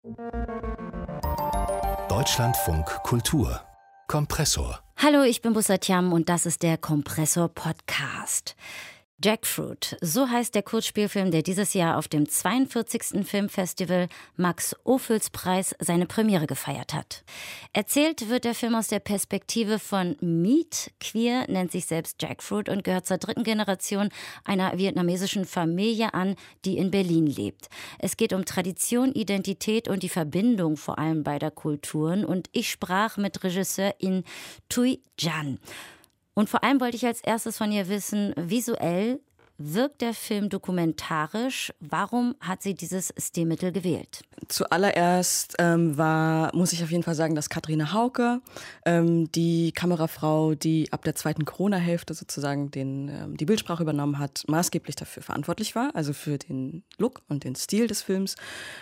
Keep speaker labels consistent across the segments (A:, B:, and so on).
A: Deutschlandfunk Kultur Kompressor.
B: Hallo, ich bin Bussatiam und das ist der Kompressor-Podcast. Jackfruit, so heißt der Kurzspielfilm, der dieses Jahr auf dem 42. Filmfestival Max-Ophüls-Preis seine Premiere gefeiert hat. Erzählt wird der Film aus der Perspektive von Meat. Queer, nennt sich selbst Jackfruit und gehört zur dritten Generation einer vietnamesischen Familie an, die in Berlin lebt. Es geht um Tradition, Identität und die Verbindung vor allem beider Kulturen. Und ich sprach mit Regisseurin Thuy Gian. Und vor allem wollte ich als erstes von ihr wissen, visuell wirkt der Film dokumentarisch? Warum hat sie dieses Stilmittel gewählt?
C: Zuallererst muss ich auf jeden Fall sagen, dass Katharina Hauke, die Kamerafrau, die ab der zweiten Corona-Hälfte sozusagen die Bildsprache übernommen hat, maßgeblich dafür verantwortlich war, also für den Look und den Stil des Films.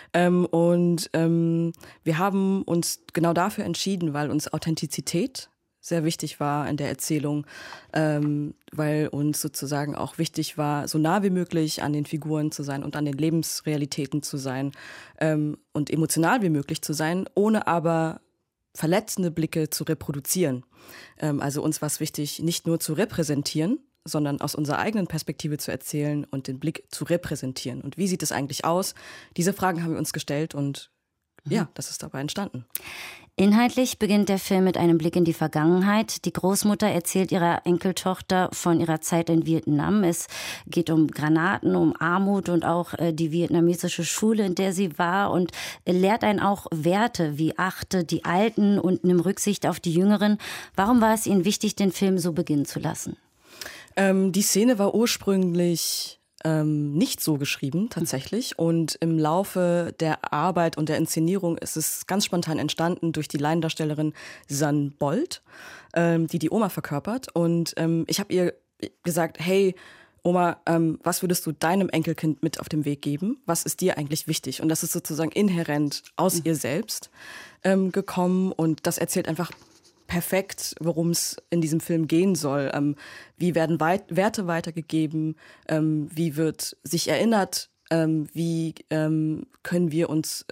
C: Wir haben uns genau dafür entschieden, weil uns Authentizität sehr wichtig war in der Erzählung, weil uns sozusagen auch wichtig war, so nah wie möglich an den Figuren zu sein und an den Lebensrealitäten zu sein und emotional wie möglich zu sein, ohne aber verletzende Blicke zu reproduzieren. Also uns war es wichtig, nicht nur zu repräsentieren, sondern aus unserer eigenen Perspektive zu erzählen und den Blick zu repräsentieren. Und wie sieht es eigentlich aus? Diese Fragen haben wir uns gestellt und ja, das ist dabei entstanden.
B: Inhaltlich beginnt der Film mit einem Blick in die Vergangenheit. Die Großmutter erzählt ihrer Enkeltochter von ihrer Zeit in Vietnam. Es geht um Granaten, um Armut und auch die vietnamesische Schule, in der sie war, und lehrt einen auch Werte wie achte die Alten und nimm Rücksicht auf die Jüngeren. Warum war es Ihnen wichtig, den Film so beginnen zu lassen?
C: Die Szene war ursprünglich nicht so geschrieben tatsächlich, und im Laufe der Arbeit und der Inszenierung ist es ganz spontan entstanden durch die Laiendarstellerin San Bolt, die Oma verkörpert, und ich habe ihr gesagt, hey Oma, was würdest du deinem Enkelkind mit auf den Weg geben? Was ist dir eigentlich wichtig? Und das ist sozusagen inhärent aus ihr selbst gekommen, und das erzählt einfach perfekt, worum es in diesem Film gehen soll. Wie werden Werte weitergegeben? Wie wird sich erinnert? Wie können wir uns,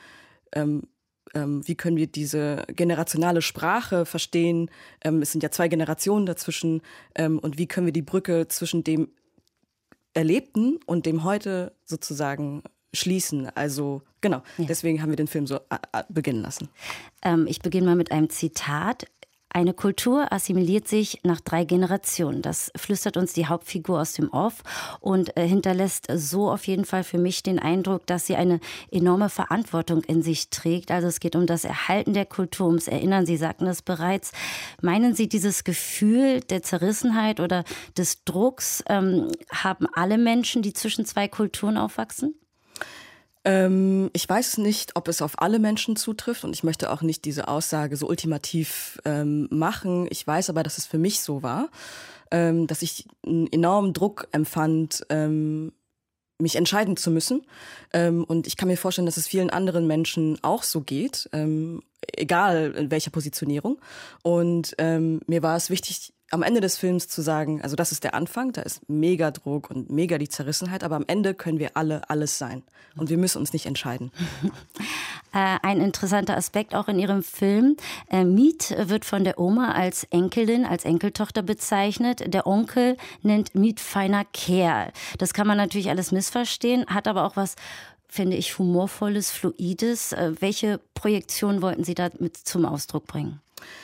C: wie können wir diese generationale Sprache verstehen? Es sind ja 2 Generationen dazwischen. Und wie können wir die Brücke zwischen dem Erlebten und dem Heute sozusagen schließen? Also genau, Deswegen haben wir den Film so beginnen lassen.
B: Ich beginne mal mit einem Zitat. Eine Kultur assimiliert sich nach 3 Generationen. Das flüstert uns die Hauptfigur aus dem Off und hinterlässt so auf jeden Fall für mich den Eindruck, dass sie eine enorme Verantwortung in sich trägt. Also es geht um das Erhalten der Kultur, ums Erinnern. Sie sagten es bereits. Meinen Sie, dieses Gefühl der Zerrissenheit oder des Drucks haben alle Menschen, die zwischen 2 Kulturen aufwachsen?
C: Ich weiß nicht, ob es auf alle Menschen zutrifft, und ich möchte auch nicht diese Aussage so ultimativ machen. Ich weiß aber, dass es für mich so war, dass ich einen enormen Druck empfand, mich entscheiden zu müssen. Und ich kann mir vorstellen, dass es vielen anderen Menschen auch so geht, egal in welcher Positionierung. Und mir war es wichtig, am Ende des Films zu sagen, also das ist der Anfang, da ist mega Druck und mega die Zerrissenheit, aber am Ende können wir alle alles sein und wir müssen uns nicht entscheiden.
B: Ein interessanter Aspekt auch in Ihrem Film. Meat wird von der Oma als Enkelin, als Enkeltochter bezeichnet. Der Onkel nennt Meat feiner Kerl. Das kann man natürlich alles missverstehen, hat aber auch was, finde ich, humorvolles, fluides. Welche Projektion wollten Sie da mit zum Ausdruck bringen?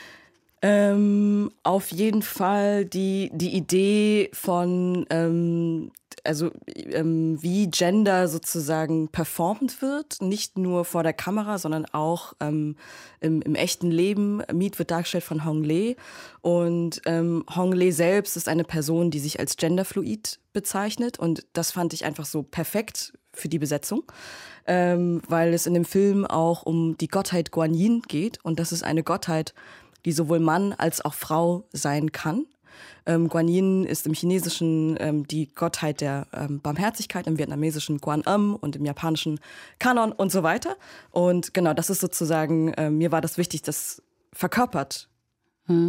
C: Auf jeden Fall die Idee von, wie Gender sozusagen performt wird, nicht nur vor der Kamera, sondern auch im echten Leben. Meat wird dargestellt von Hong Lee, und Hong Lee selbst ist eine Person, die sich als genderfluid bezeichnet, und das fand ich einfach so perfekt für die Besetzung, weil es in dem Film auch um die Gottheit Guan Yin geht, und das ist eine Gottheit, die sowohl Mann als auch Frau sein kann. Guan Yin ist im Chinesischen die Gottheit der Barmherzigkeit, im Vietnamesischen Quan Âm und im Japanischen Kanon und so weiter. Und genau, das ist sozusagen, mir war das wichtig, das verkörpert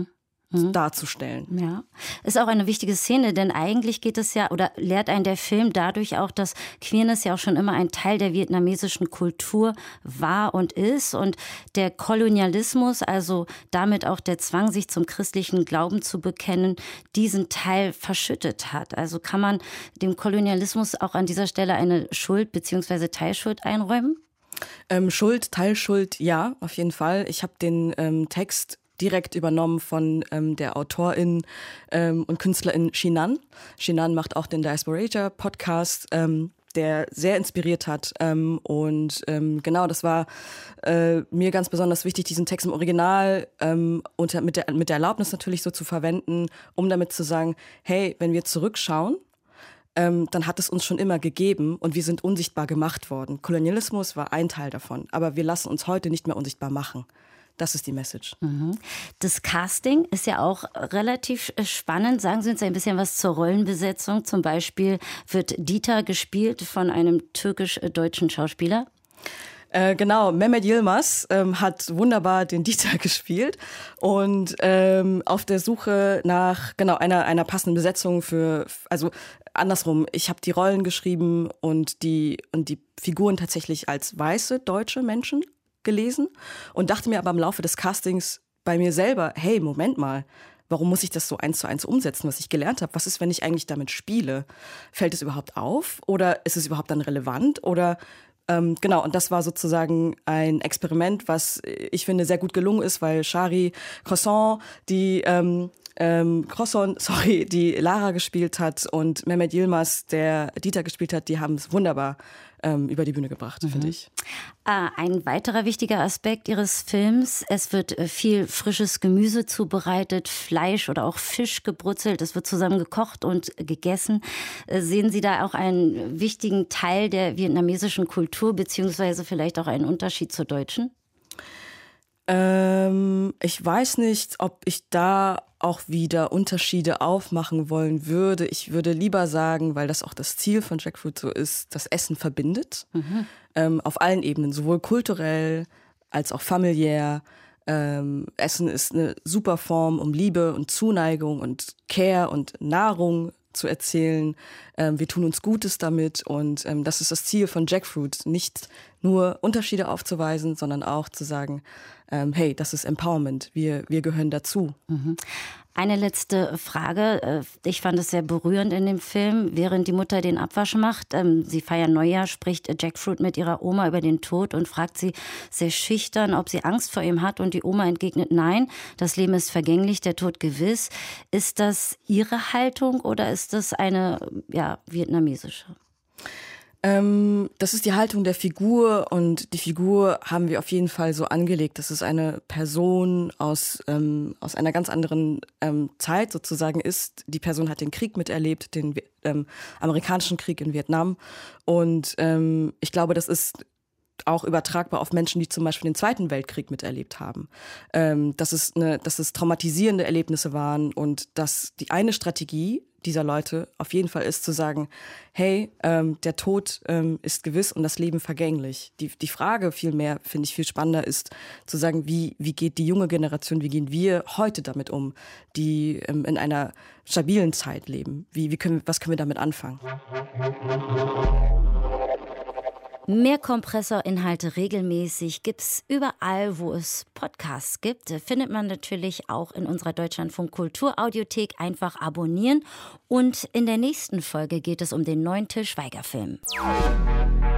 C: darzustellen.
B: Ja, ist auch eine wichtige Szene, denn eigentlich geht es ja, oder lehrt einen der Film dadurch auch, dass Queerness ja auch schon immer ein Teil der vietnamesischen Kultur war und ist und der Kolonialismus, also damit auch der Zwang, sich zum christlichen Glauben zu bekennen, diesen Teil verschüttet hat. Also kann man dem Kolonialismus auch an dieser Stelle eine Schuld bzw. Teilschuld einräumen?
C: Schuld, Teilschuld, ja, auf jeden Fall. Ich habe den Text direkt übernommen von der Autorin und Künstlerin Shinan. Shinan macht auch den Diasporasia Podcast, der sehr inspiriert hat. Genau, das war mir ganz besonders wichtig, diesen Text im Original mit der Erlaubnis natürlich so zu verwenden, um damit zu sagen, hey, wenn wir zurückschauen, dann hat es uns schon immer gegeben und wir sind unsichtbar gemacht worden. Kolonialismus war ein Teil davon, aber wir lassen uns heute nicht mehr unsichtbar machen. Das ist die Message.
B: Das Casting ist ja auch relativ spannend. Sagen Sie uns ein bisschen was zur Rollenbesetzung. Zum Beispiel wird Dieter gespielt von einem türkisch-deutschen Schauspieler.
C: Genau, Mehmet Yilmaz hat wunderbar den Dieter gespielt und auf der Suche nach einer passenden Besetzung also andersrum, ich habe die Rollen geschrieben und die Figuren tatsächlich als weiße deutsche Menschen gelesen und dachte mir aber im Laufe des Castings bei mir selber, hey, Moment mal, warum muss ich das so 1:1 umsetzen, was ich gelernt habe? Was ist, wenn ich eigentlich damit spiele? Fällt es überhaupt auf oder ist es überhaupt dann relevant? Oder genau, und das war sozusagen ein Experiment, was ich finde sehr gut gelungen ist, weil Shari Croissant, die Lara gespielt hat und Mehmet Yilmaz, der Dieter gespielt hat, die haben es wunderbar über die Bühne gebracht, finde ich.
B: Ein weiterer wichtiger Aspekt Ihres Films, es wird viel frisches Gemüse zubereitet, Fleisch oder auch Fisch gebrutzelt, es wird zusammen gekocht und gegessen. Sehen Sie da auch einen wichtigen Teil der vietnamesischen Kultur, beziehungsweise vielleicht auch einen Unterschied zur deutschen?
C: Ich weiß nicht, ob ich da auch wieder Unterschiede aufmachen wollen würde. Ich würde lieber sagen, weil das auch das Ziel von Jackfruit so ist, das Essen verbindet. Auf allen Ebenen, sowohl kulturell als auch familiär. Essen ist eine super Form, um Liebe und Zuneigung und Care und Nahrung zu erzählen. Wir tun uns Gutes damit und das ist das Ziel von Jackfruit, nicht nur Unterschiede aufzuweisen, sondern auch zu sagen, hey, das ist Empowerment, wir gehören dazu.
B: Eine letzte Frage. Ich fand es sehr berührend in dem Film, während die Mutter den Abwasch macht. Sie feiern Neujahr, spricht Jackfruit mit ihrer Oma über den Tod und fragt sie sehr schüchtern, ob sie Angst vor ihm hat. Und die Oma entgegnet, nein, das Leben ist vergänglich, der Tod gewiss. Ist das Ihre Haltung oder ist das eine vietnamesische?
C: Das ist die Haltung der Figur und die Figur haben wir auf jeden Fall so angelegt. Das ist eine Person aus einer ganz anderen Zeit sozusagen ist. Die Person hat den Krieg miterlebt, den amerikanischen Krieg in Vietnam und ich glaube, das ist auch übertragbar auf Menschen, die zum Beispiel den Zweiten Weltkrieg miterlebt haben. Dass es traumatisierende Erlebnisse waren und dass die eine Strategie dieser Leute auf jeden Fall ist zu sagen, hey, der Tod ist gewiss und das Leben vergänglich. Die Frage vielmehr, finde ich viel spannender, ist zu sagen, wie geht die junge Generation, wie gehen wir heute damit um, die in einer stabilen Zeit leben? Was können wir damit anfangen?
B: Mehr Kompressorinhalte regelmäßig gibt's überall, wo es Podcasts gibt. Findet man natürlich auch in unserer Deutschlandfunk Kultur Audiothek. Einfach abonnieren. Und in der nächsten Folge geht es um den neuen Til Schweiger-Film.